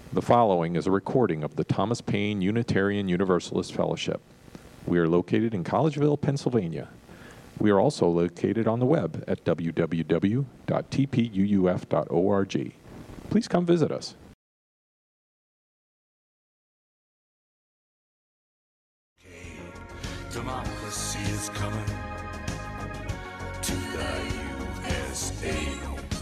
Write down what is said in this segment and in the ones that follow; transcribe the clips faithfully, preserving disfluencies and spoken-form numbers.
The following is a recording of the Thomas Paine Unitarian Universalist Fellowship. We are located in Collegeville, Pennsylvania. We are also located on the web at w w w dot t p u u f dot org. Please come visit us. Democracy is coming to the U S A.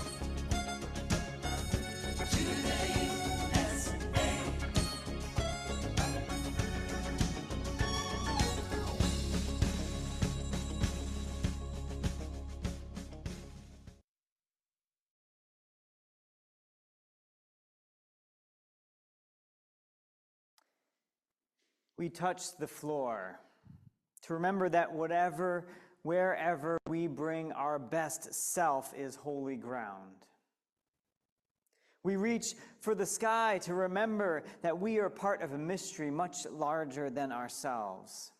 We touch the floor to remember that whatever, wherever we bring our best self is holy ground. We reach for the sky to remember that we are part of a mystery much larger than ourselves.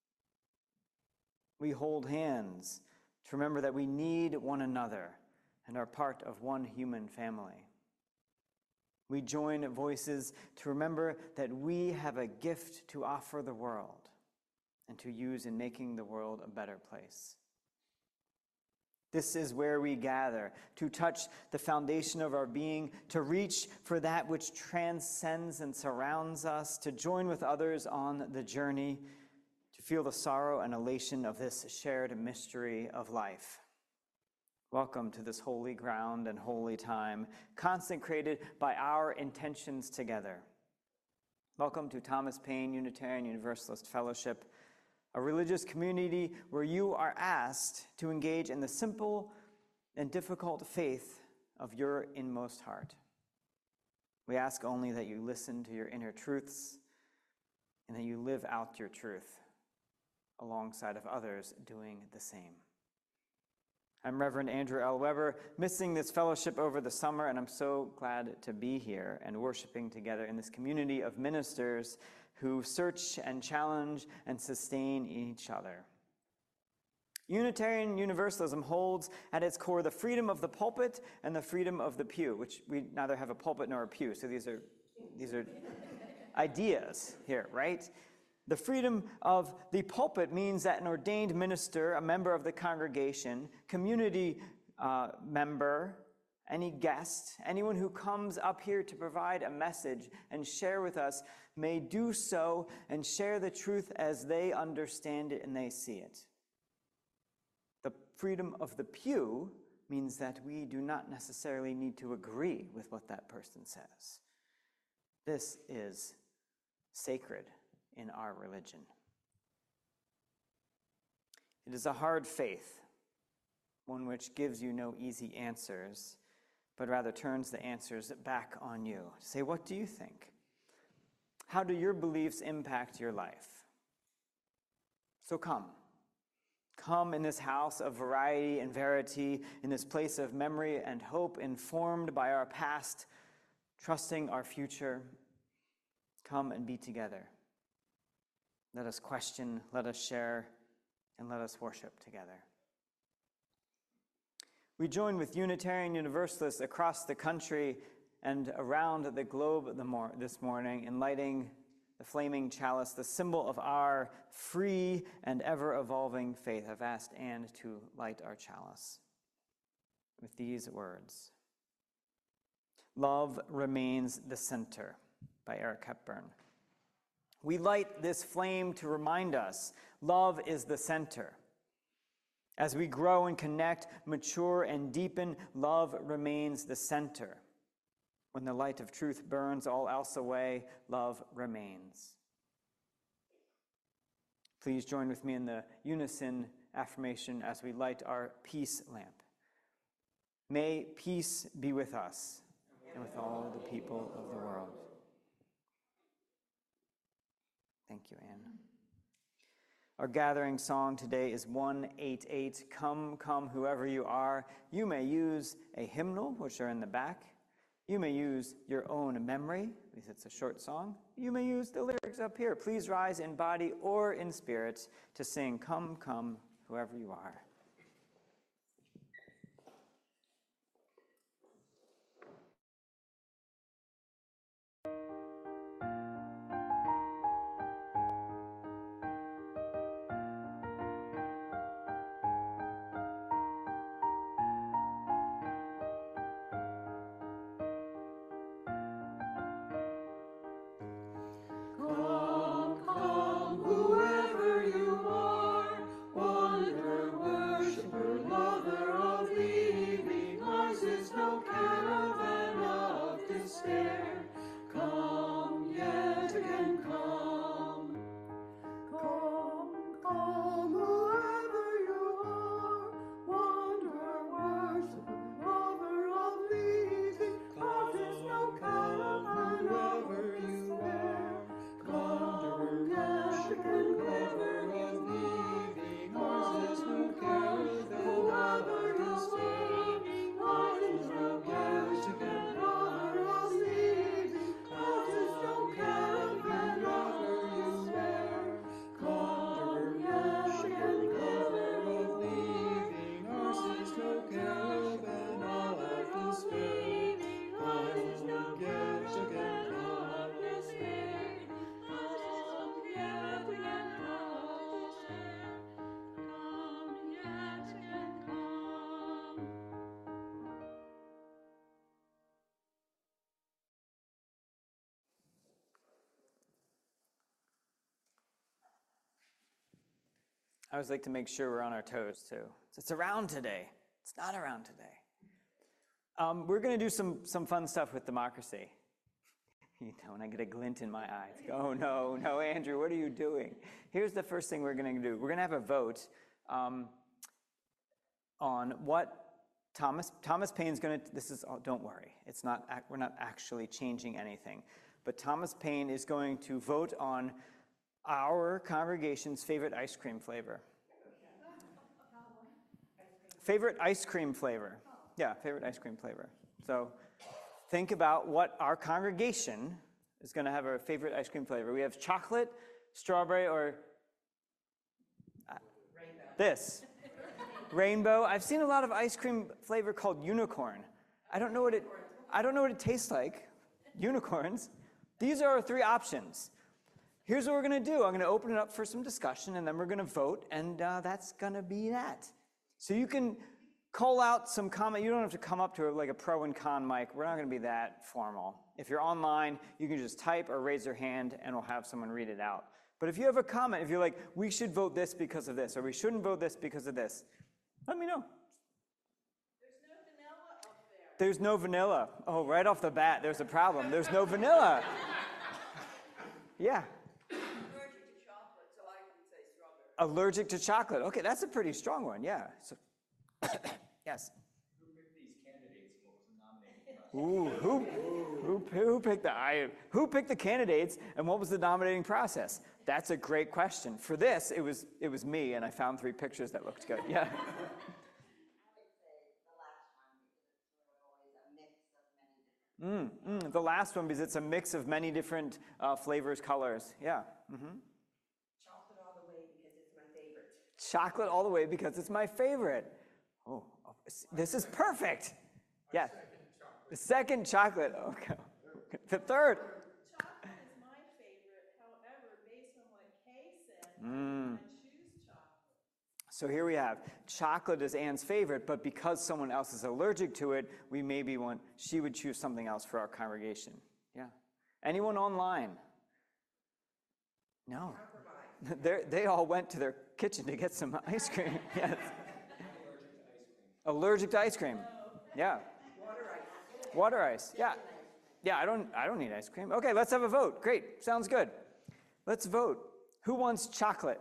We hold hands to remember that we need one another and are part of one human family. We join voices to remember that we have a gift to offer the world and to use in making the world a better place. This is where we gather, to touch the foundation of our being, to reach for that which transcends and surrounds us, to join with others on the journey, to feel the sorrow and elation of this shared mystery of life. Welcome to this holy ground and holy time, consecrated by our intentions together. Welcome to Thomas Paine Unitarian Universalist Fellowship, a religious community where you are asked to engage in the simple and difficult faith of your inmost heart. We ask only that you listen to your inner truths and that you live out your truth alongside of others doing the same. I'm Reverend Andrew L. Weber, missing this fellowship over the summer, and I'm so glad to be here and worshiping together in this community of ministers who search and challenge and sustain each other. Unitarian Universalism holds at its core the freedom of the pulpit and the freedom of the pew, which we neither have a pulpit nor a pew, so these are, these are ideas here, right? The freedom of the pulpit means that an ordained minister, a member of the congregation, community uh, member, any guest, anyone who comes up here to provide a message and share with us may do so and share the truth as they understand it and they see it. The freedom of the pew means that we do not necessarily need to agree with what that person says. This is sacred in our religion. It is a hard faith, one which gives you no easy answers, but rather turns the answers back on you. Say, what do you think? How do your beliefs impact your life? So come. Come in this house of variety and verity, in this place of memory and hope, informed by our past, trusting our future. Come and be together. Let us question, let us share, and let us worship together. We join with Unitarian Universalists across the country and around the globe this morning in lighting the flaming chalice, the symbol of our free and ever-evolving faith. I've asked Anne to light our chalice with these words. Love remains the center, by Eric Hepburn. We light this flame to remind us love is the center. As we grow and connect, mature and deepen, love remains the center. When the light of truth burns all else away, love remains. Please join with me in the unison affirmation as we light our peace lamp. May peace be with us and with all the people of the world. Thank you, Anne. Our gathering song today is one eighty-eight, Come, Come, Whoever You Are. You may use a hymnal, which are in the back. You may use your own memory, because it's a short song. You may use the lyrics up here. Please rise in body or in spirit to sing Come, Come, Whoever You Are. I always like to make sure we're on our toes, too. It's around today. It's not around today. Um, we're going to do some, some fun stuff with democracy. You know, and I get a glint in my eyes. Oh, no, no, Andrew, what are you doing? Here's the first thing we're going to do. We're going to have a vote um, on what Thomas, Thomas Paine's going to, this is, oh, don't worry. It's not, we're not actually changing anything. But Thomas Paine is going to vote on our congregation's favorite ice cream flavor. Favorite ice cream flavor. Yeah, favorite ice cream flavor. So think about what our congregation is going to have a favorite ice cream flavor. We have chocolate, strawberry, or uh, this. Rainbow. I've seen a lot of ice cream flavor called unicorn. I don't know what it I don't know what it tastes like. Unicorns. These are our three options. Here's what we're going to do. I'm going to open it up for some discussion, and then we're going to vote, and uh, that's going to be that. So you can call out some comment. You don't have to come up to like a pro and con mic. We're not going to be that formal. If you're online, you can just type or raise your hand, and we'll have someone read it out. But if you have a comment, if you're like, we should vote this because of this, or we shouldn't vote this because of this, let me know. There's no vanilla up there. There's no vanilla. Oh, right off the bat, there's a problem. There's no vanilla. Yeah. Allergic to chocolate, so I can say strawberry. Allergic to chocolate. Okay, that's a pretty strong one. Yeah. So, yes. Who picked these candidates and what was the nominating process? Ooh, who, who, who picked the I, who picked the candidates and what was the nominating process? That's a great question. For this, it was it was me, and I found three pictures that looked good. Yeah. Mm, mm, the last one because it's a mix of many different uh, flavors, colors. Yeah. Mm-hmm. Chocolate all the way because it's my favorite. Chocolate all the way because it's my favorite. Oh, this is perfect. Yes. The second chocolate. Okay. The third. Chocolate is my favorite. However, based on what Kay said, Mm. I choose chocolate. So here we have chocolate is Anne's favorite, but because someone else is allergic to it, we maybe want, she would choose something else for our congregation. Yeah. Anyone online? No. They're, they all went to their kitchen to get some ice cream. Yes. Allergic to ice cream. Yeah. Water ice. Water ice. Yeah. Yeah, I don't I don't need ice cream. Okay, let's have a vote. Great. Sounds good. Let's vote. Who wants chocolate?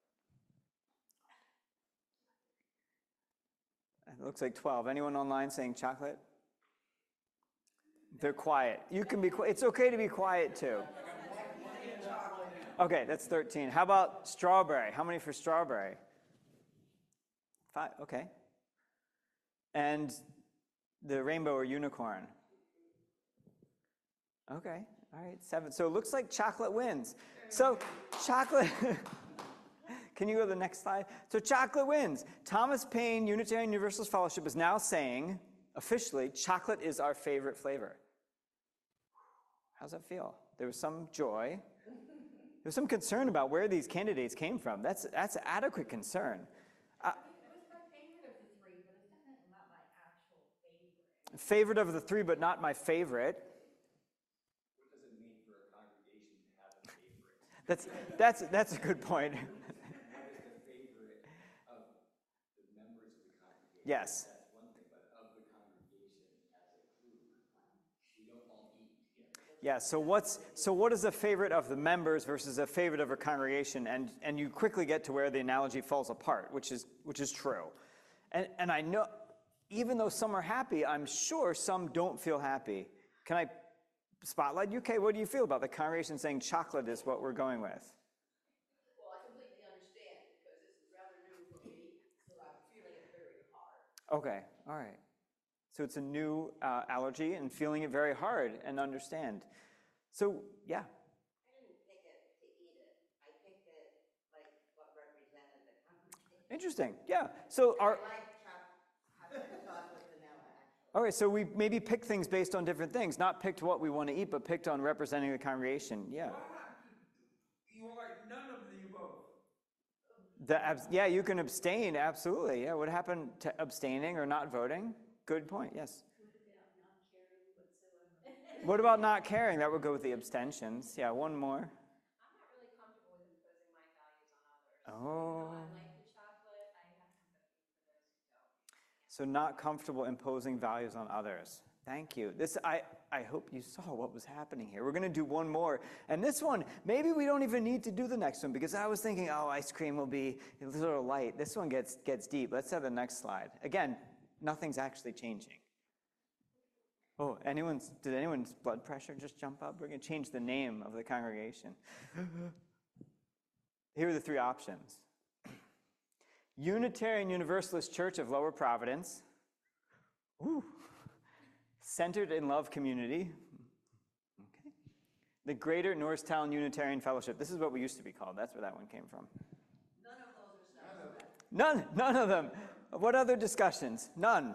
It looks like twelve. Anyone online saying chocolate? They're quiet. You can be quiet. It's okay to be quiet too. Okay, that's thirteen. How about strawberry? How many for strawberry? Five. Okay. And the rainbow or unicorn? Okay. All right. Seven. So it looks like chocolate wins. So chocolate. Can you go to the next slide? So chocolate wins. Thomas Paine Unitarian Universalist Fellowship is now saying, officially, chocolate is our favorite flavor. How's that feel? There was some joy. There was some concern about where these candidates came from. That's, that's adequate concern. Uh, It was my favorite of the three, but it's definitely not my actual favorite. favorite of the three, but not my favorite. What does it mean for a congregation to have a favorite? That's, that's, that's a good point. What is the favorite of the members of the congregation? Yes. That's one thing, but of the congregation as a group, we don't all eat together. Yeah, so what's so what is a favorite of the members versus a favorite of a congregation? And and you quickly get to where the analogy falls apart, which is which is true. And and I know even though some are happy, I'm sure some don't feel happy. Can I spotlight you? Okay, what do you feel about the congregation saying chocolate is what we're going with? Well, I completely understand because this is rather new for me, so I'm feeling it very hard. Okay, all right. So it's a new uh, allergy and feeling it very hard and understand. So, yeah. I didn't pick it to eat it. I picked it like what represented the congregation. Interesting. Yeah. So our I like chocolate sauce with vanilla, actually. all right, so we maybe pick things based on different things, not picked what we want to eat, but picked on representing the congregation. Yeah. You are like none of the above. The abs- yeah, you can abstain, absolutely. Yeah, what happened to abstaining or not voting? Good point, yes. What about not caring? That would go with the abstentions. Yeah, one more. I'm not really comfortable with imposing my values on others. Oh. I like the So not comfortable imposing values on others. Thank you. This, I, I hope you saw what was happening here. We're going to do one more. And this one, maybe we don't even need to do the next one because I was thinking, oh, ice cream will be a little light. This one gets, gets deep. Let's have the next slide. Again, nothing's actually changing. Oh, anyone's, did anyone's blood pressure just jump up? We're going to change the name of the congregation. Here are the three options. Unitarian Universalist Church of Lower Providence. Ooh. Centered in Love Community. Okay. The Greater Norristown Unitarian Fellowship. This is what we used to be called. That's where that one came from. None of those are sound. None, none of them. What other discussions? None.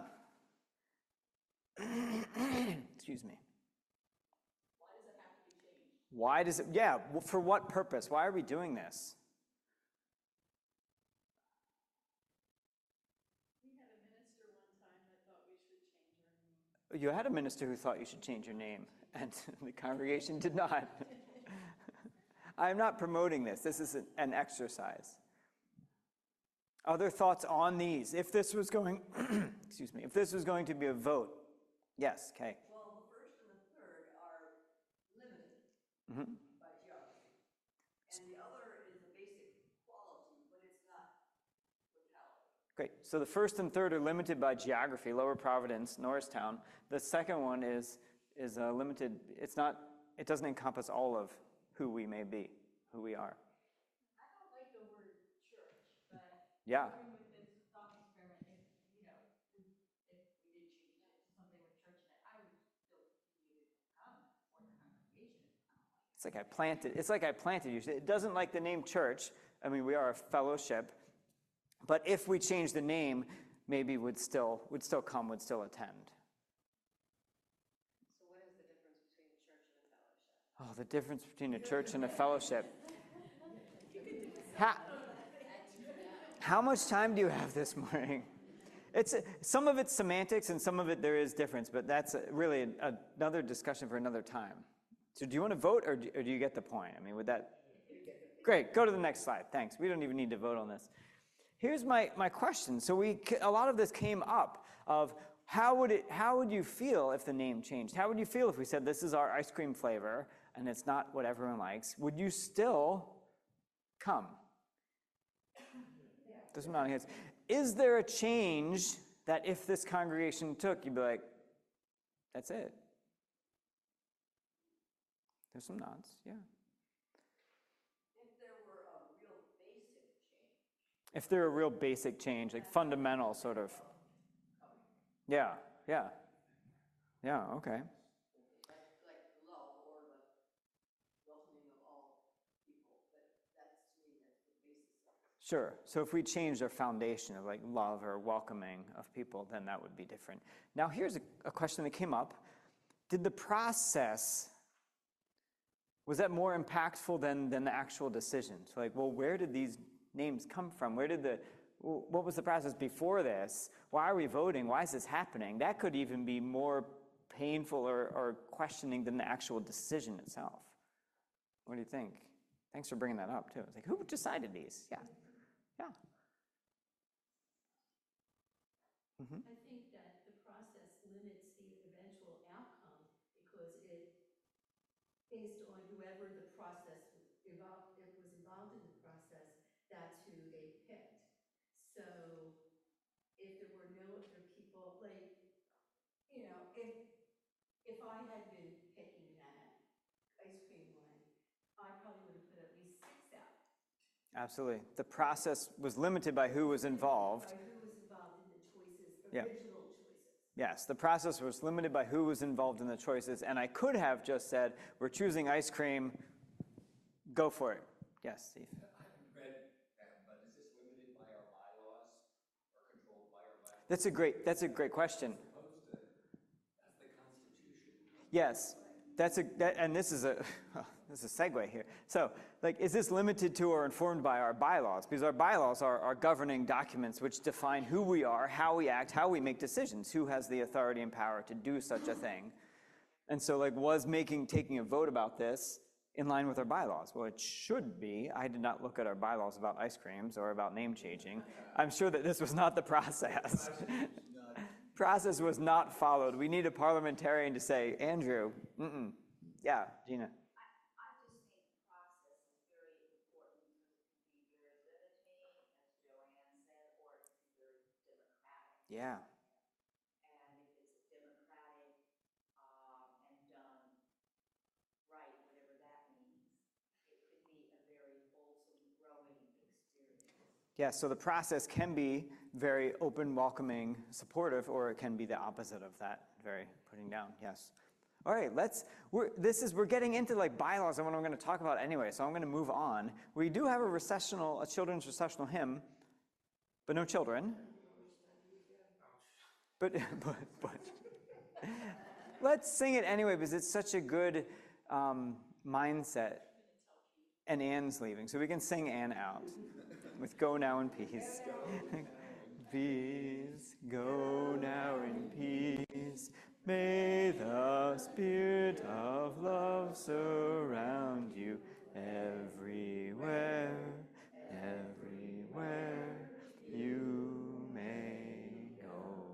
Excuse me. Why does it have to be changed? Why does it, yeah, well, for what purpose? Why are we doing this? We had a minister one time that thought we should change our name. You had a minister who thought you should change your name, and the congregation did not. I'm not promoting this. This is an exercise. Other thoughts on these? If this was going, excuse me, if this was going to be a vote, yes, Kay. Well, the first and the third are limited Mm-hmm. by geography. And the other is a basic quality, but it's not totality. Great. So the first and third are limited by geography, Lower Providence, Norristown. The second one is is uh, limited. It's not. It doesn't encompass all of who we may be, who we are. I don't like the word church, but Yeah. going with this thought experiment, if, you know, if if we did change it to something with church in it, I would still continue to come for the congregation. It's like I planted. It's like I planted you. It doesn't like the name church. I mean, we are a fellowship, but if we change the name, maybe would still would still come, would still attend. So what is the difference between a church and a fellowship? Oh, the difference between a church and a fellowship. How, how much time do you have this morning? It's some of it's semantics and some of it there is difference, but that's really a, another discussion for another time. So do you want to vote or do, or do you get the point? I mean, would that? Great, go to the next slide, thanks. We don't even need to vote on this. Here's my, my question. So we, a lot of this came up of how would it, how would you feel if the name changed? How would you feel if we said this is our ice cream flavor and it's not what everyone likes? Would you still come? Doesn't matter. Is there a change that if this congregation took, you'd be like, that's it? There's some nods, yeah. If there were a real basic change. If there were a real basic change, like fundamental sort of. Yeah, yeah. Yeah, okay. Like, like love or the welcoming of all people, but that's, to me, that's the basis of it. Sure. So if we changed our foundation of like love or welcoming of people, then that would be different. Now here's a, a question that came up. Did the process, was that more impactful than, than the actual decision? So like, well, where did these names come from? Where did the, what was the process before this? Why are we voting? Why is this happening? That could even be more painful or, or questioning than the actual decision itself. What do you think? Thanks for bringing that up too. It's like, who decided these? Yeah, yeah. Mm-hmm. I think that the process limits the eventual outcome because it, based on whoever the process was involved, it was involved in the process, that's who they picked. So if there were no other people, like, you know, if if I had been picking that ice cream one, I probably would have put at least six out. Absolutely. The process was limited by who was involved. By who was involved in the choices, Yeah. original choices. Yes, the process was limited by who was involved in the choices, and I could have just said, we're choosing ice cream, go for it. Yes, Steve. I haven't read that, but is this limited by our bylaws or controlled by our bylaws? That's a great, that's a great question. Opposed to, that's the Constitution. Yes, that's a, that, and this is a, this is a segue here. So, like, is this limited to or informed by our bylaws? Because our bylaws are, are governing documents which define who we are, how we act, how we make decisions, who has the authority and power to do such a thing. And so, like, was making, taking a vote about this in line with our bylaws? Well, it should be. I did not look at our bylaws about ice creams or about name changing. I'm sure that this was not the process. process was not followed. We need a parliamentarian to say, Andrew, mm-mm. Yeah, Gina. I, I just think the process is very important because it can be very limiting, as Joanne said, or it can be very democratic. Yeah. And if it's democratic, um, and done right, whatever that means, it could be a very wholesome, growing experience. Yeah, so the process can be very open, welcoming, supportive, or it can be the opposite of that, very putting down, yes. All right, let's, we're, this is, we're getting into like bylaws and what I'm gonna talk about anyway, so I'm gonna move on. We do have a recessional, a children's recessional hymn, but no children. But, but, but, let's sing it anyway because it's such a good um, mindset. And Anne's leaving, so we can sing Anne out with Go Now in Peace. Peace, go now in peace. May the spirit of love surround you everywhere, everywhere you may go.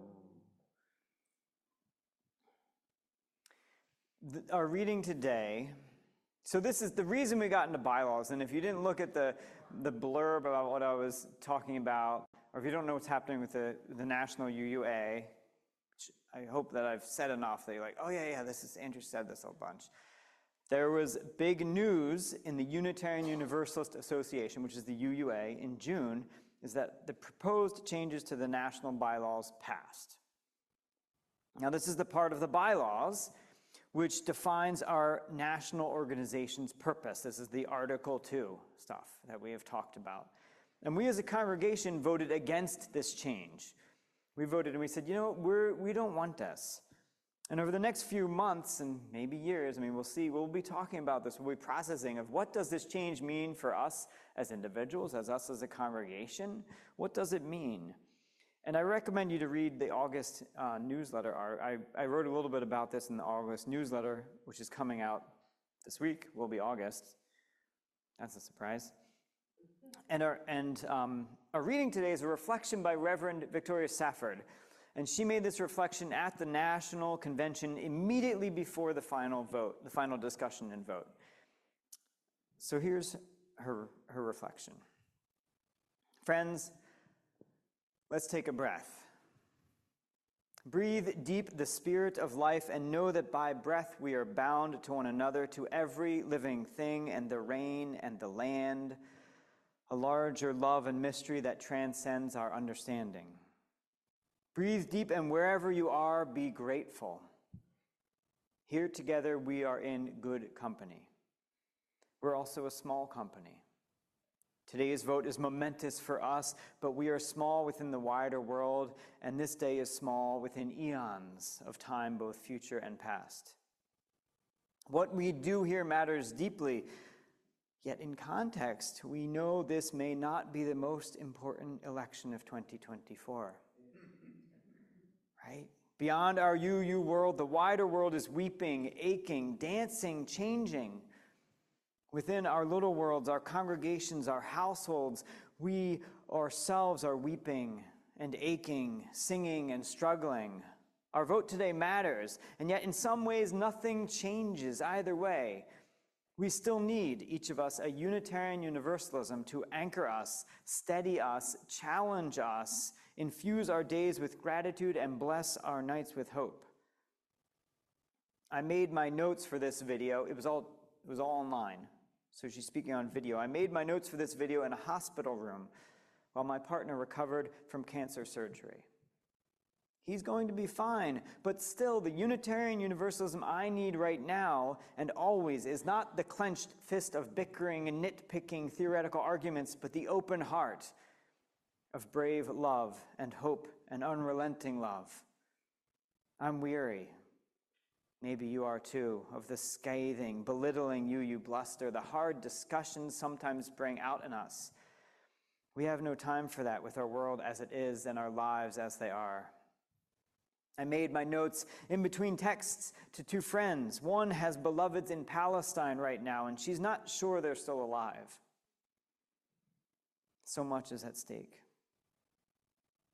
The, our reading today, so this is the reason we got into bylaws, and if you didn't look at the, the blurb about what I was talking about, or if you don't know what's happening with the, the National U U A, which I hope that I've said enough that you're like, oh yeah, yeah, this is, Andrew said this a bunch. There was big news in the Unitarian Universalist Association, which is the U U A, in June, is that the proposed changes to the national bylaws passed. Now this is the part of the bylaws which defines our national organization's purpose. This is the Article two stuff that we have talked about. And we as a congregation voted against this change. We voted and we said, you know, we're, we don't want this. And over the next few months and maybe years, I mean, we'll see, we'll be talking about this, we'll be processing of what does this change mean for us as individuals, as us as a congregation? What does it mean? And I recommend you to read the August uh, newsletter. I, I wrote a little bit about this in the August newsletter, which is coming out this week, will be August. That's a surprise. And our, and, um, our reading today is a reflection by Reverend Victoria Safford. And she made this reflection at the National Convention immediately before the final vote, the final discussion and vote. So here's her, her reflection. Friends, let's take a breath. Breathe deep the spirit of life and know that by breath we are bound to one another, to every living thing and the rain and the land, a larger love and mystery that transcends our understanding. Breathe deep, and wherever you are, be grateful. Here together we are in good company. We're also a small company. Today's vote is momentous for us, but we are small within the wider world, and this day is small within eons of time, both future and past. What we do here matters deeply, yet in context, we know this may not be the most important election of twenty twenty-four. Right? Beyond our U U world, the wider world is weeping, aching, dancing, changing. Within our little worlds, our congregations, our households, we ourselves are weeping and aching, singing and struggling. Our vote today matters, and yet in some ways nothing changes either way. We still need, each of us, a Unitarian Universalism to anchor us, steady us, challenge us, infuse our days with gratitude, and bless our nights with hope. I made my notes for this video. It was all, it was all online. So she's speaking on video. I made my notes for this video in a hospital room while my partner recovered from cancer surgery. He's going to be fine, but still the Unitarian Universalism I need right now and always is not the clenched fist of bickering and nitpicking theoretical arguments, but the open heart of brave love and hope and unrelenting love. I'm weary. Maybe you are too, of the scathing, belittling U U bluster, the hard discussions sometimes bring out in us. We have no time for that with our world as it is and our lives as they are. I made my notes in between texts to two friends. One has beloveds in Palestine right now, and she's not sure they're still alive. So much is at stake.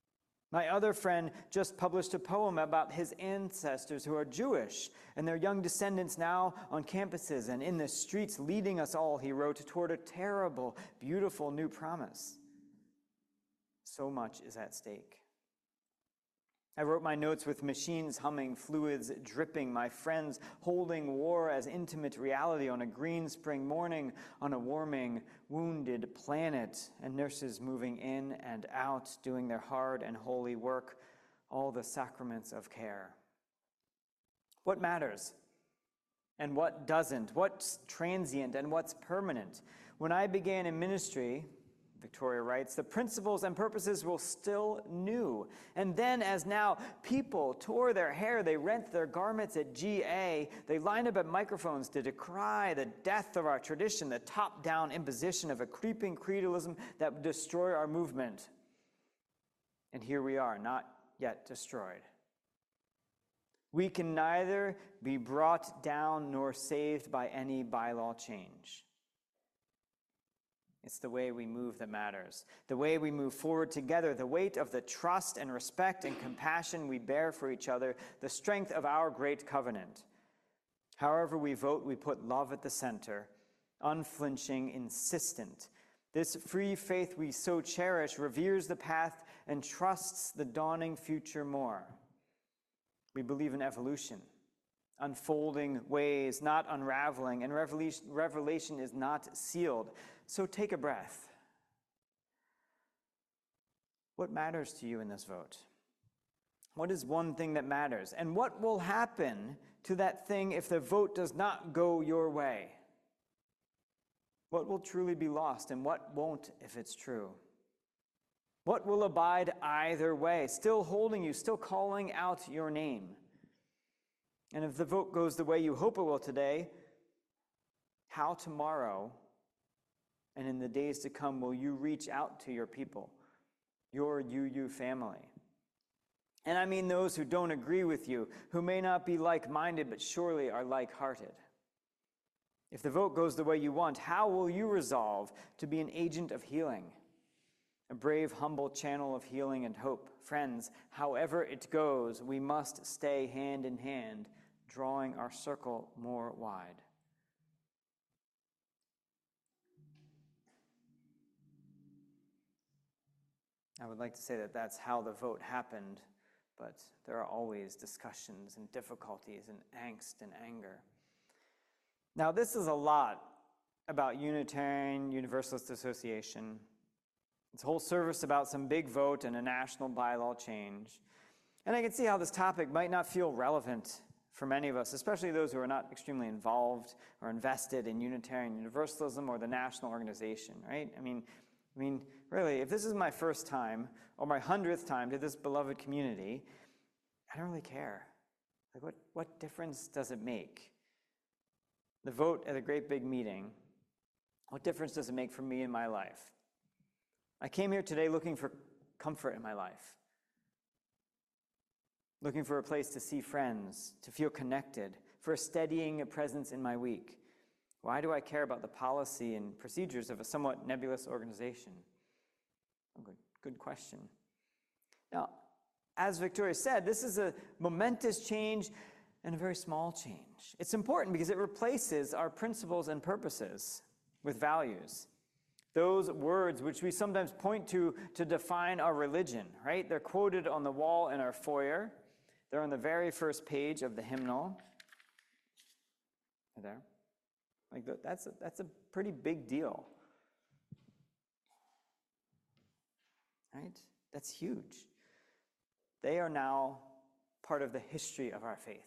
My other friend just published a poem about his ancestors who are Jewish and their young descendants now on campuses and in the streets leading us all, he wrote, toward a terrible, beautiful new promise. So much is at stake. I wrote my notes with machines humming, fluids dripping, my friends holding war as intimate reality on a green spring morning on a warming, wounded planet, and nurses moving in and out, doing their hard and holy work, all the sacraments of care. What matters and what doesn't? What's transient and what's permanent? When I began in ministry, Victoria writes, the principles and purposes were still new. And then, as now, people tore their hair, they rent their garments at G A, they line up at microphones to decry the death of our tradition, the top-down imposition of a creeping creedalism that would destroy our movement. And here we are, not yet destroyed. We can neither be brought down nor saved by any bylaw change. It's the way we move that matters, the way we move forward together, the weight of the trust and respect and compassion we bear for each other, the strength of our great covenant. However we vote, we put love at the center, unflinching, insistent. This free faith we so cherish reveres the path and trusts the dawning future more. We believe in evolution, unfolding ways, not unraveling, and revelation, revelation is not sealed. So take a breath. What matters to you in this vote? What is one thing that matters? And what will happen to that thing if the vote does not go your way? What will truly be lost and what won't if it's true? What will abide either way, still holding you, still calling out your name? And if the vote goes the way you hope it will today, how tomorrow and in the days to come will you reach out to your people, your U U family? And I mean those who don't agree with you, who may not be like-minded but surely are like-hearted. If the vote goes the way you want, how will you resolve to be an agent of healing? A brave, humble channel of healing and hope. Friends, however it goes, we must stay hand in hand, drawing our circle more wide. I would like to say that that's how the vote happened, but there are always discussions and difficulties and angst and anger. Now, this is a lot about Unitarian Universalist Association. It's a whole service about some big vote and a national bylaw change. And I can see how this topic might not feel relevant for many of us, especially those who are not extremely involved or invested in Unitarian Universalism or the national organization, right? I mean, I mean, really, if this is my first time or my hundredth time to this beloved community, I don't really care. Like, what, what difference does it make? The vote at a great big meeting, what difference does it make for me in my life? I came here today looking for comfort in my life, looking for a place to see friends, to feel connected, for a steadying presence in my week. Why do I care about the policy and procedures of a somewhat nebulous organization? Oh, good, good question. Now, as Victoria said, this is a momentous change and a very small change. It's important because it replaces our principles and purposes with values. Those words which we sometimes point to to define our religion, right? They're quoted on the wall in our foyer. They're on the very first page of the hymnal. Right there. Like that's a, that's a pretty big deal, right? That's huge. They are now part of the history of our faith.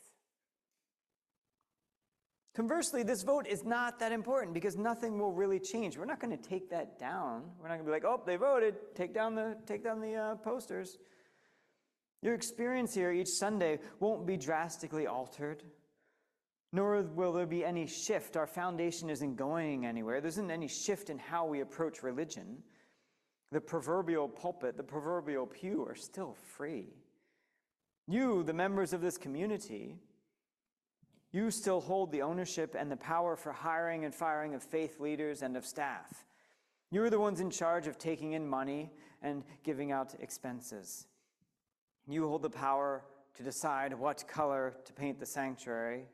Conversely, this vote is not that important because nothing will really change. We're not going to take that down. We're not going to be like, oh, they voted. Take down the take down the uh, posters. Your experience here each Sunday won't be drastically altered. Nor will there be any shift. Our foundation isn't going anywhere. There isn't any shift in how we approach religion. The proverbial pulpit, the proverbial pew are still free. You, the members of this community, you still hold the ownership and the power for hiring and firing of faith leaders and of staff. You're the ones in charge of taking in money and giving out expenses. You hold the power to decide what color to paint the sanctuary,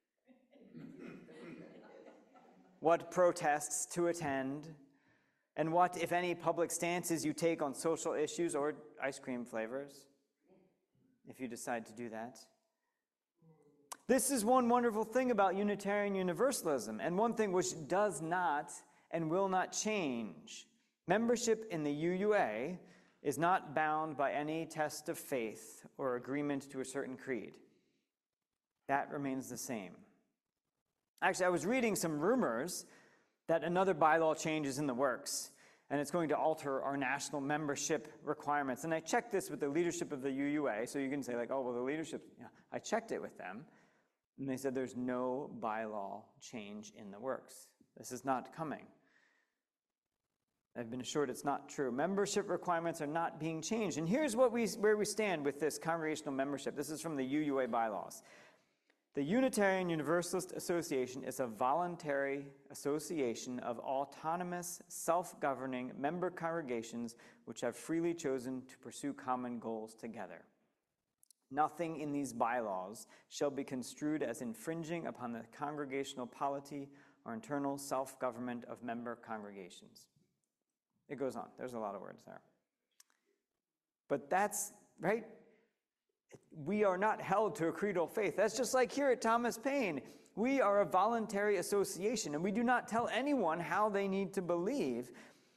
what protests to attend, and what, if any, public stances you take on social issues or ice cream flavors, if you decide to do that. This is one wonderful thing about Unitarian Universalism, and one thing which does not and will not change. Membership in the U U A is not bound by any test of faith or agreement to a certain creed. That remains the same. Actually, I was reading some rumors that another bylaw change is in the works, and it's going to alter our national membership requirements. And I checked this with the leadership of the U U A, so you can say like, oh, well, the leadership, yeah. I checked it with them, and they said there's no bylaw change in the works. This is not coming. I've been assured it's not true. Membership requirements are not being changed. And here's what we, where we stand with this congregational membership. This is from the U U A bylaws. The Unitarian Universalist Association is a voluntary association of autonomous, self-governing member congregations which have freely chosen to pursue common goals together. Nothing in these bylaws shall be construed as infringing upon the congregational polity or internal self-government of member congregations. It goes on. There's a lot of words there. But that's, right? We are not held to a creedal faith. That's just like here at Thomas Paine. We are a voluntary association, and we do not tell anyone how they need to believe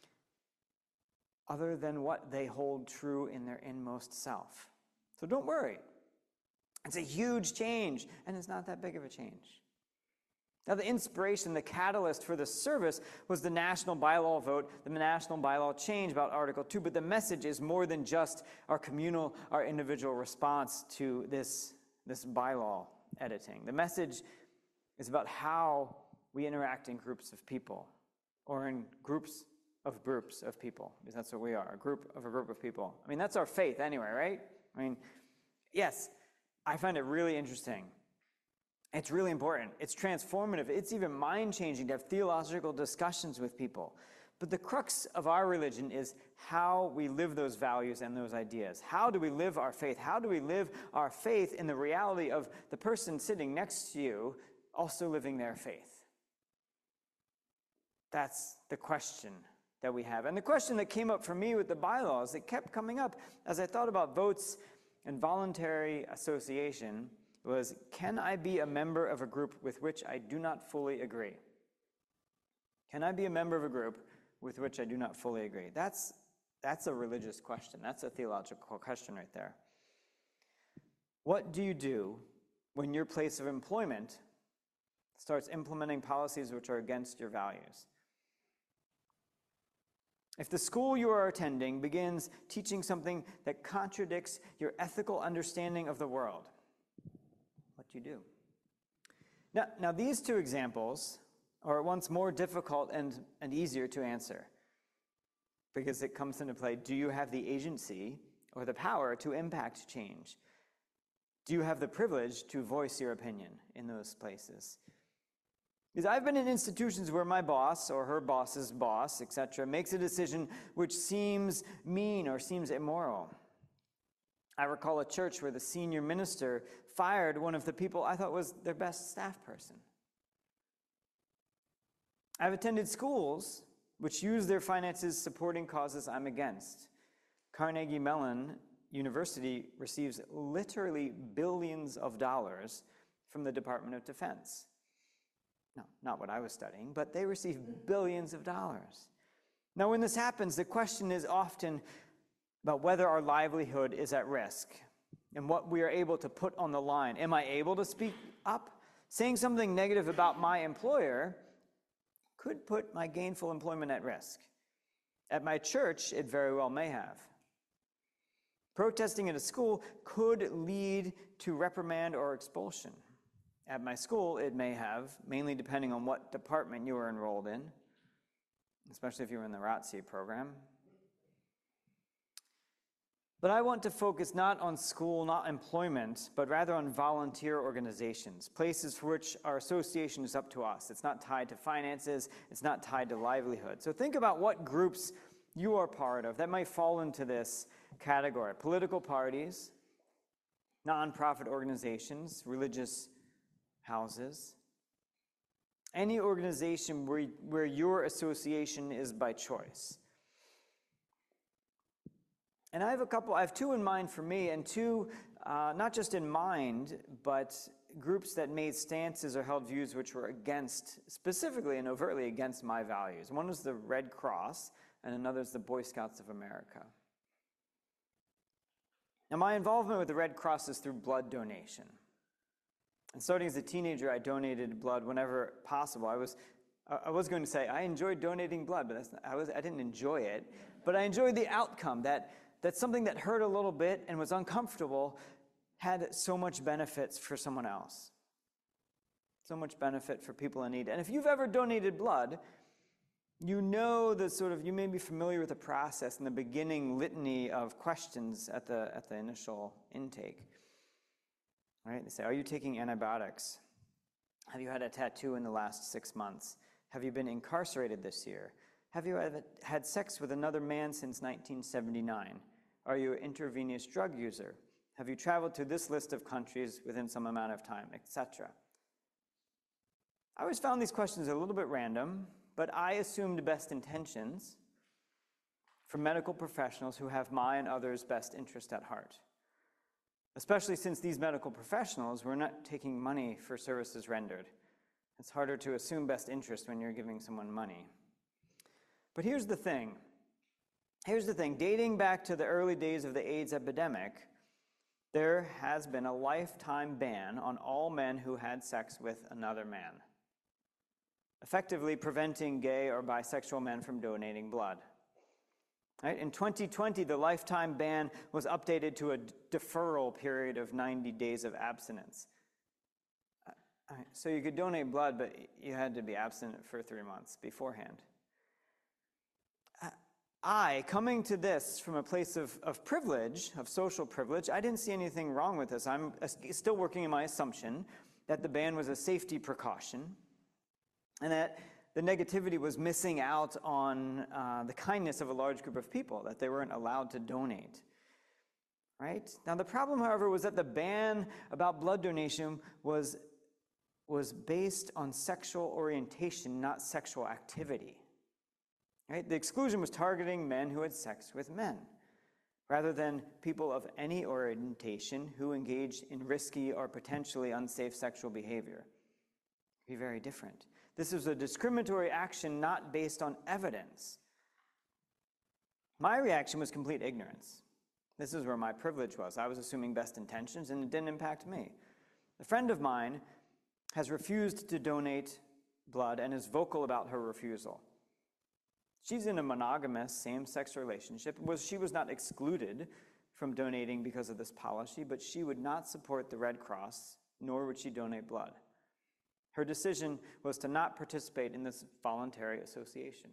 other than what they hold true in their inmost self. So don't worry. It's a huge change, and it's not that big of a change. Now, the inspiration, the catalyst for this service was the national bylaw vote, the national bylaw change about Article two, but the message is more than just our communal, our individual response to this, this bylaw editing. The message is about how we interact in groups of people, or in groups of groups of people, because that's what we are, a group of a group of people. I mean, that's our faith anyway, right? I mean, yes, I find it really interesting. It's really important. It's transformative. It's even mind-changing to have theological discussions with people. But the crux of our religion is how we live those values and those ideas. How do we live our faith? How do we live our faith in the reality of the person sitting next to you also living their faith? That's the question that we have. And the question that came up for me with the bylaws, it kept coming up as I thought about votes and voluntary association, was, can I be a member of a group with which I do not fully agree? Can I be a member of a group with which I do not fully agree? That's, that's a religious question. That's a theological question right there. What do you do when your place of employment starts implementing policies which are against your values? If the school you are attending begins teaching something that contradicts your ethical understanding of the world, what do you do? Now, now these two examples are at once more difficult and, and easier to answer, because it comes into play, do you have the agency or the power to impact change? Do you have the privilege to voice your opinion in those places? Because I've been in institutions where my boss or her boss's boss, et cetera, makes a decision which seems mean or seems immoral. I recall a church where the senior minister fired one of the people I thought was their best staff person. I've attended schools which use their finances supporting causes I'm against. Carnegie Mellon University receives literally billions of dollars from the Department of Defense. No, not what I was studying, but they receive billions of dollars. Now, when this happens, the question is often about whether our livelihood is at risk and what we are able to put on the line. Am I able to speak up? Saying something negative about my employer could put my gainful employment at risk. At my church, it very well may have. Protesting at a school could lead to reprimand or expulsion. At my school, it may have, mainly depending on what department you were enrolled in, especially if you were in the R O T C program. But I want to focus not on school, not employment, but rather on volunteer organizations, places for which our association is up to us. It's not tied to finances, it's not tied to livelihood. So think about what groups you are part of that might fall into this category. Political parties, nonprofit organizations, religious houses, any organization where, where your association is by choice. And I have a couple, I have two in mind for me, and two, uh, not just in mind, but groups that made stances or held views which were against, specifically and overtly against my values. One is the Red Cross, and another is the Boy Scouts of America. Now, my involvement with the Red Cross is through blood donation. And starting as a teenager, I donated blood whenever possible. I was, I was going to say I enjoyed donating blood, but that's not, I, was, I didn't enjoy it. But I enjoyed the outcome, that, that something that hurt a little bit and was uncomfortable had so much benefits for someone else. So much benefit for people in need. And if you've ever donated blood, you know the sort of, you may be familiar with the process and the beginning litany of questions at the, at the initial intake. Right? They say, are you taking antibiotics? Have you had a tattoo in the last six months? Have you been incarcerated this year? Have you had sex with another man since nineteen seventy-nine? Are you an intravenous drug user? Have you traveled to this list of countries within some amount of time, et cetera? I always found these questions a little bit random, but I assumed best intentions from medical professionals who have my and others' best interest at heart. Especially since these medical professionals were not taking money for services rendered. It's harder to assume best interest when you're giving someone money. But here's the thing. Here's the thing. Dating back to the early days of the AIDS epidemic, there has been a lifetime ban on all men who had sex with another man, effectively preventing gay or bisexual men from donating blood. Right? In twenty twenty, the lifetime ban was updated to a deferral period of ninety days of abstinence. So you could donate blood, but you had to be abstinent for three months beforehand. I, coming to this from a place of, of privilege, of social privilege, I didn't see anything wrong with this. I'm still working in my assumption that the ban was a safety precaution and that the negativity was missing out on uh, the kindness of a large group of people, that they weren't allowed to donate. Right? Now, the problem, however, was that the ban about blood donation was, was based on sexual orientation, not sexual activity. Right? The exclusion was targeting men who had sex with men, rather than people of any orientation who engaged in risky or potentially unsafe sexual behavior. It'd be very different. This is a discriminatory action not based on evidence. My reaction was complete ignorance. This is where my privilege was. I was assuming best intentions, and it didn't impact me. A friend of mine has refused to donate blood and is vocal about her refusal. She's in a monogamous same-sex relationship. She was not excluded from donating because of this policy, but she would not support the Red Cross, nor would she donate blood. Her decision was to not participate in this voluntary association.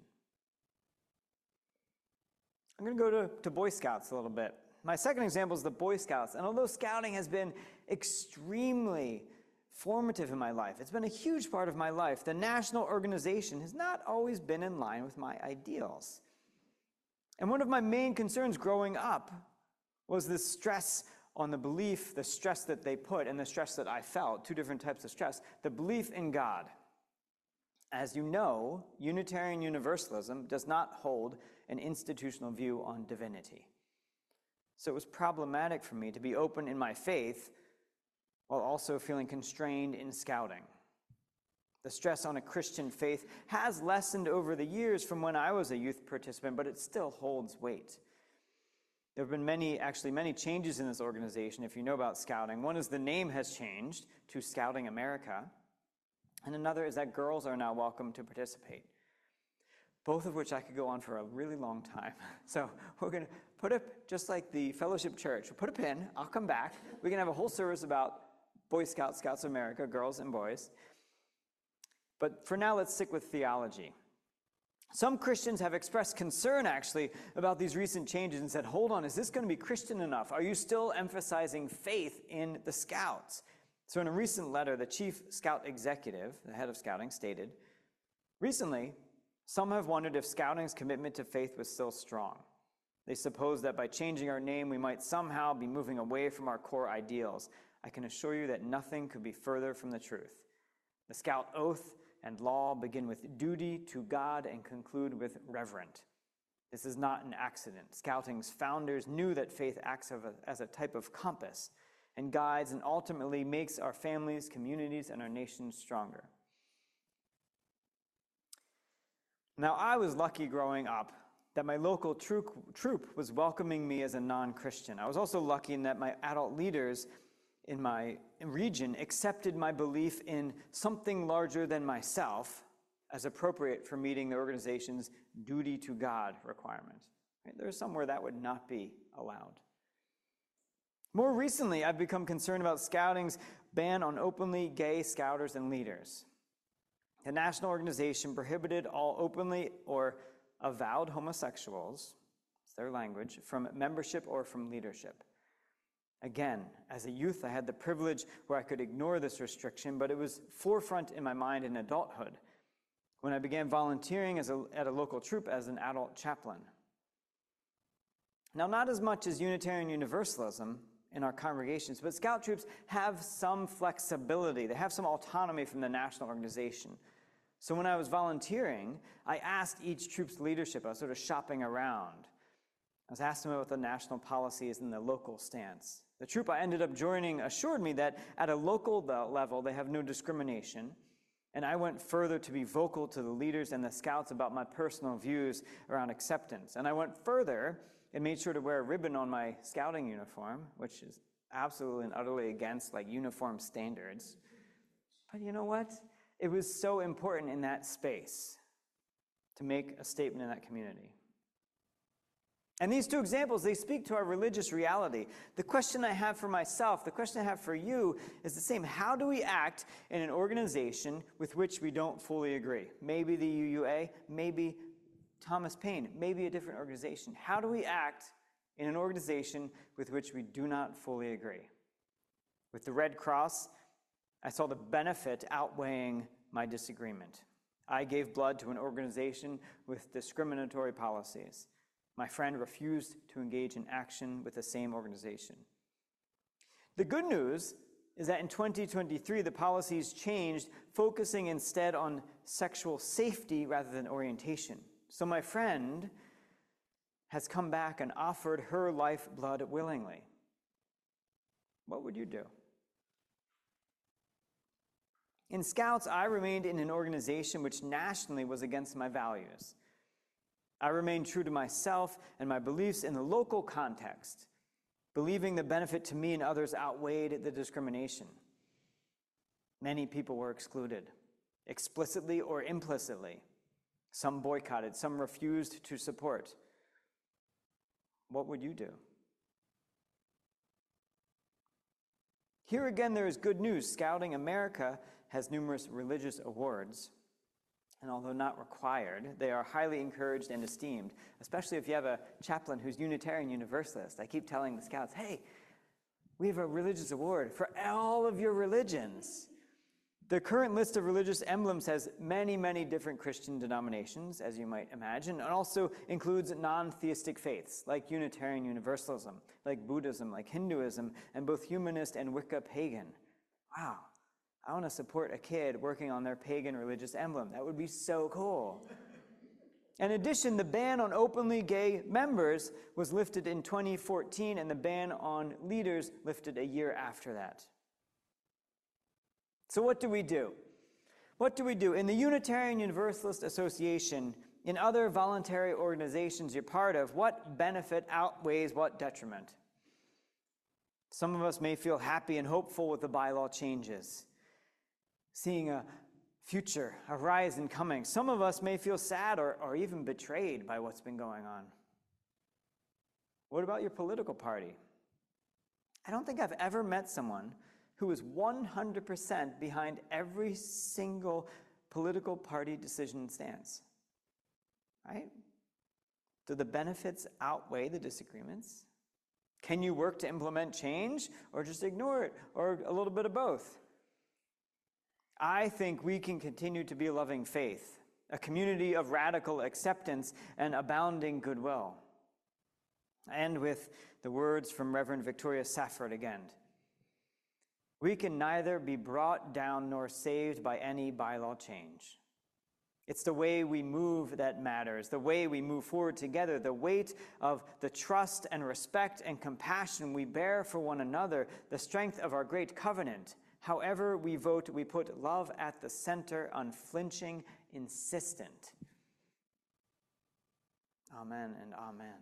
I'm going to go to, to Boy Scouts a little bit. My second example is the Boy Scouts. And although scouting has been extremely formative in my life, it's been a huge part of my life, the national organization has not always been in line with my ideals. And one of my main concerns growing up was this stress on the belief, the stress that they put and the stress that I felt, two different types of stress, the belief in God. As you know, Unitarian Universalism does not hold an institutional view on divinity. So it was problematic for me to be open in my faith while also feeling constrained in scouting. The stress on a Christian faith has lessened over the years from when I was a youth participant, but it still holds weight. There have been many, actually many changes in this organization, if you know about scouting. One is the name has changed to Scouting America, and another is that girls are now welcome to participate. Both of which I could go on for a really long time. So we're going to put a, just like the Fellowship Church, we'll put a pin, I'll come back. We can have a whole service about Boy Scouts, Scouts of America, girls and boys. But for now, let's stick with theology. Some Christians have expressed concern, actually, about these recent changes and said, hold on, is this going to be Christian enough? Are you still emphasizing faith in the Scouts? So in a recent letter, the chief Scout executive, the head of Scouting, stated, recently, some have wondered if Scouting's commitment to faith was still strong. They suppose that by changing our name, we might somehow be moving away from our core ideals. I can assure you that nothing could be further from the truth. The Scout oath and law begin with duty to God and conclude with reverent. This is not an accident. Scouting's founders knew that faith acts as a type of compass and guides and ultimately makes our families, communities, and our nation stronger. Now, I was lucky growing up that my local troop, troop was welcoming me as a non-Christian. I was also lucky in that my adult leaders in my region accepted my belief in something larger than myself as appropriate for meeting the organization's duty to God requirement. Right? There's somewhere that would not be allowed. More recently, I've become concerned about Scouting's ban on openly gay scouters and leaders. The national organization prohibited all openly or avowed homosexuals, it's their language, from membership or from leadership. Again, as a youth, I had the privilege where I could ignore this restriction, but it was forefront in my mind in adulthood when I began volunteering as a, at a local troop as an adult chaplain. Now, not as much as Unitarian Universalism in our congregations, but Scout troops have some flexibility. They have some autonomy from the national organization. So when I was volunteering, I asked each troop's leadership, I was sort of shopping around. I was asking them about the national policies and the local stance. The troop I ended up joining assured me that at a local level, they have no discrimination. And I went further to be vocal to the leaders and the Scouts about my personal views around acceptance. And I went further and made sure to wear a ribbon on my scouting uniform, which is absolutely and utterly against like uniform standards. But you know what? It was so important in that space to make a statement in that community. And these two examples, they speak to our religious reality. The question I have for myself, the question I have for you is the same. How do we act in an organization with which we don't fully agree? Maybe the U U A, maybe Thomas Paine, maybe a different organization. How do we act in an organization with which we do not fully agree? With the Red Cross, I saw the benefit outweighing my disagreement. I gave blood to an organization with discriminatory policies. My friend refused to engage in action with the same organization. The good news is that in twenty twenty-three, the policies changed, focusing instead on sexual safety rather than orientation. So my friend has come back and offered her lifeblood willingly. What would you do? In Scouts, I remained in an organization which nationally was against my values. I remained true to myself and my beliefs in the local context, believing the benefit to me and others outweighed the discrimination. Many people were excluded, explicitly or implicitly. Some boycotted, some refused to support. What would you do? Here again, there is good news. Scouting America has numerous religious awards. And although not required, they are highly encouraged and esteemed, especially if you have a chaplain who's Unitarian Universalist. I keep telling the Scouts, hey, we have a religious award for all of your religions. The current list of religious emblems has many, many different Christian denominations, as you might imagine, and also includes non-theistic faiths, like Unitarian Universalism, like Buddhism, like Hinduism, and both humanist and Wicca pagan. Wow. I want to support a kid working on their pagan religious emblem. That would be so cool. In addition, the ban on openly gay members was lifted in twenty fourteen, and the ban on leaders lifted a year after that. So what do we do? What do we do? In the Unitarian Universalist Association, in other voluntary organizations you're part of, what benefit outweighs what detriment? Some of us may feel happy and hopeful with the bylaw changes, seeing a future, a horizon coming. Some of us may feel sad or, or even betrayed by what's been going on. What about your political party? I don't think I've ever met someone who is one hundred percent behind every single political party decision and stance. Right? Do the benefits outweigh the disagreements? Can you work to implement change or just ignore it, or a little bit of both? I think we can continue to be a loving faith, a community of radical acceptance and abounding goodwill. I end with the words from Reverend Victoria Safford again. We can neither be brought down nor saved by any bylaw change. It's the way we move that matters, the way we move forward together, the weight of the trust and respect and compassion we bear for one another, the strength of our great covenant. However we vote, we put love at the center, unflinching, insistent. Amen and amen.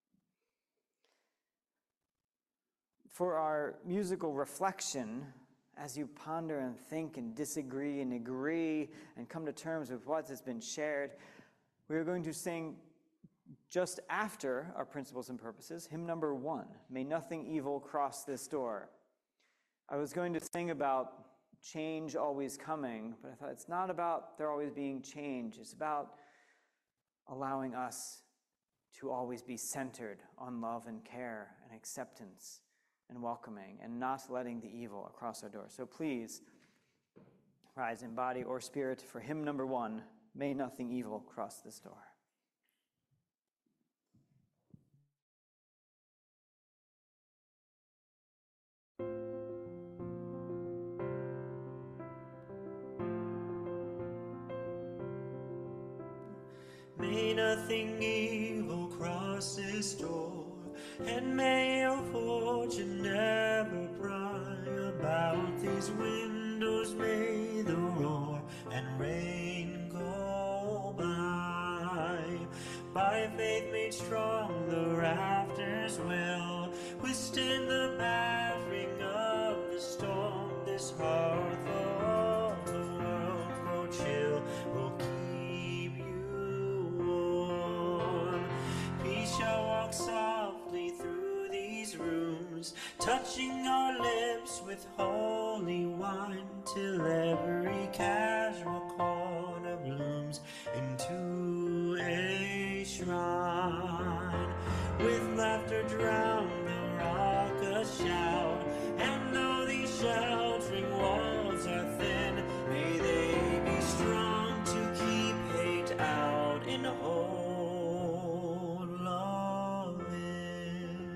For our musical reflection, as you ponder and think and disagree and agree and come to terms with what has been shared, we are going to sing just after our principles and purposes, hymn number one, May Nothing Evil Cross This Door. I was going to sing about change always coming, but I thought it's not about there always being change. It's about allowing us to always be centered on love and care and acceptance and welcoming, and not letting the evil across our door. So please rise in body or spirit for hymn number one, May Nothing Evil Cross This Door. May nothing evil cross this door, and may your fortune never pry about these windows. May the roar and rain go by. By faith made strong, the rafters will withstand the battering of the storm. This hearth of the world grow chill will keep you warm. Peace shall walk softly through these rooms, touching our lips with holy wine, till every casual corner blooms into a shrine. With laughter drown the raucous shout, and though these sheltering walls are thin, may they be strong to keep hate out and hold love in.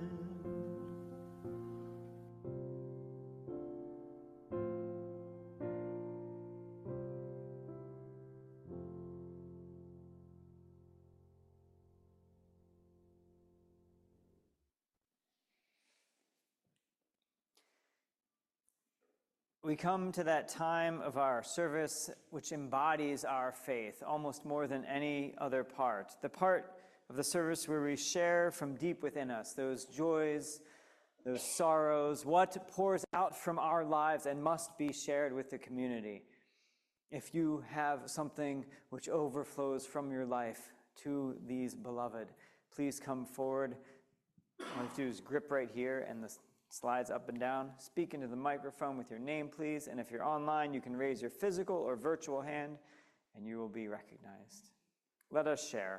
We come to that time of our service which embodies our faith almost more than any other part. The part of the service where we share from deep within us those joys, those sorrows, what pours out from our lives and must be shared with the community. If you have something which overflows from your life to these beloved, please come forward. All you have to do is grip right here and the slides up and down. Speak into the microphone with your name, please. And if you're online, you can raise your physical or virtual hand and you will be recognized. Let us share.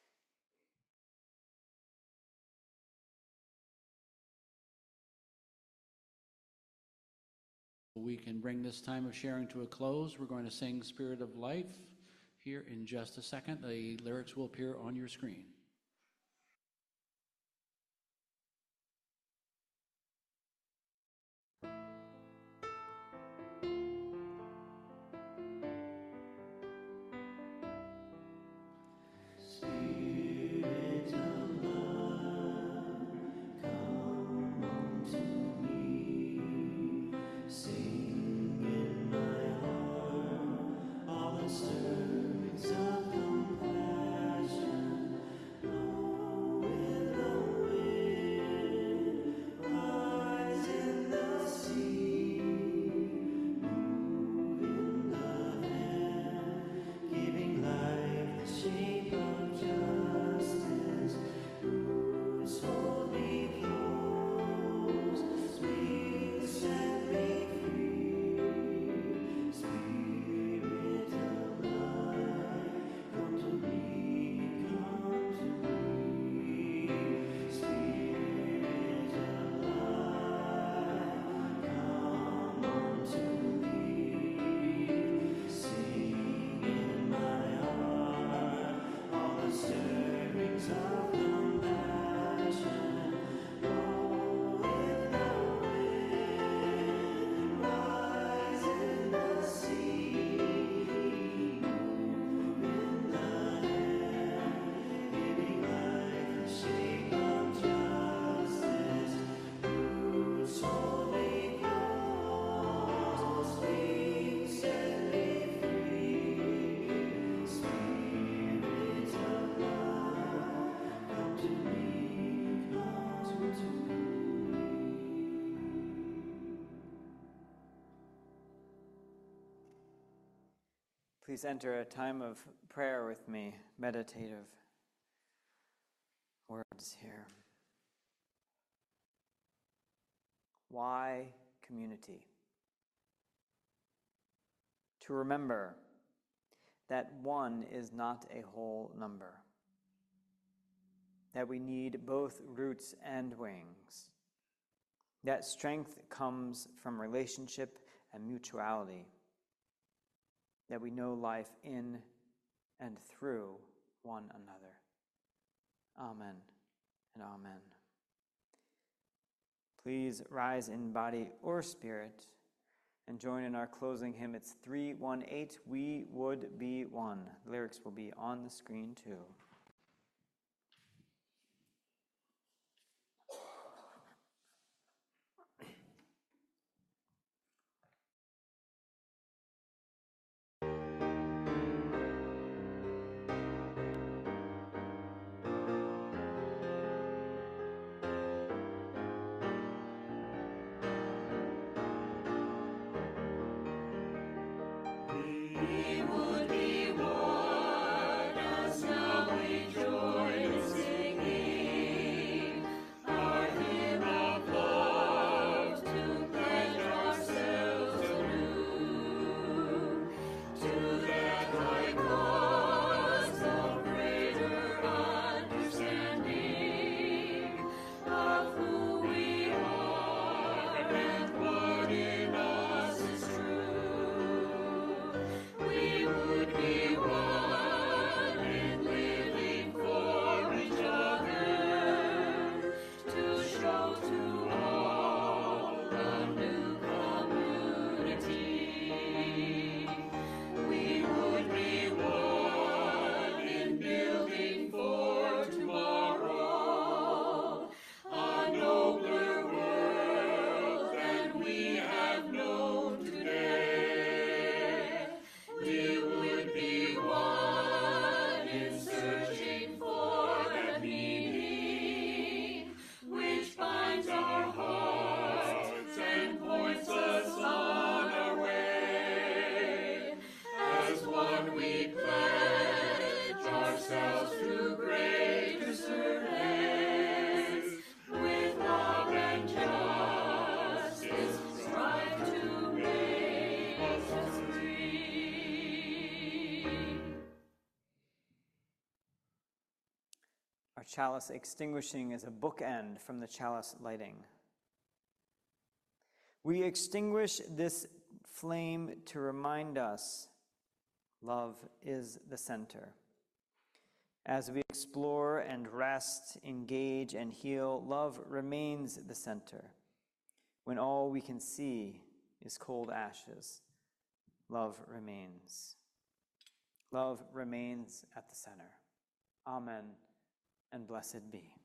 We can bring this time of sharing to a close. We're going to sing Spirit of Life here in just a second. The lyrics will appear on your screen. Stirrings of compassion please enter a time of prayer with me, meditative words here. Why community? To remember that one is not a whole number, that we need both roots and wings, that strength comes from relationship and mutuality, that we know life in and through one another. Amen and amen. Please rise in body or spirit and join in our closing hymn. It's three one eight, We Would Be One. The lyrics will be on the screen too. We would be one as now we join in singing our hymn of love to pledge ourselves anew to that high cause of greater understanding of who we are and what in us is true. We would be one in living for each other to show to all a new community. We would be one in building for tomorrow a nobler world than we have known today. We would be one in searching for that meaning which binds our hearts and points us on our way. As one we pledge ourselves to greater service, with love and justice strive to make us free. Our chalice extinguishing is a bookend from the chalice lighting. We extinguish this flame to remind us love is the center. As we explore and rest, engage and heal, love remains the center. When all we can see is cold ashes, love remains. Love remains at the center. Amen and blessed be.